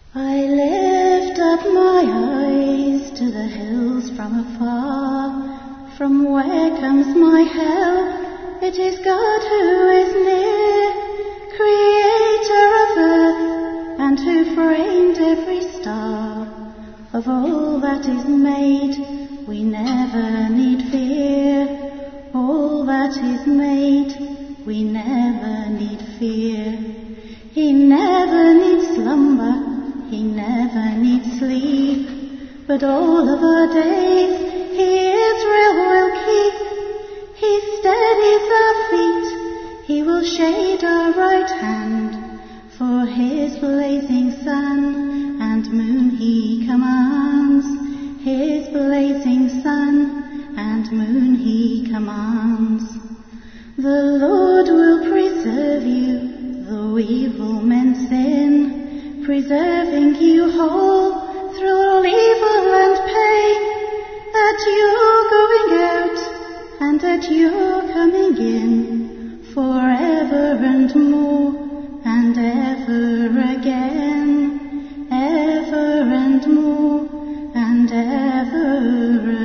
I lift up my eyes to the hills from afar. From where comes my help? It is God who is near, creator of earth, and who framed every star. Of all that is made, we never need fear. All that is made, we never need fear. He never needs slumber, he never needs sleep, but all of our days he Israel will keep. He steadies our feet, he will shade our right hand. For his blazing sun and moon he commands. His blazing sun and moon he commands. The Lord will preserve you, though evil men sin, preserving you whole through all evil and pain. At your going out and at your coming in, forever and more and ever again, ever and more and ever again.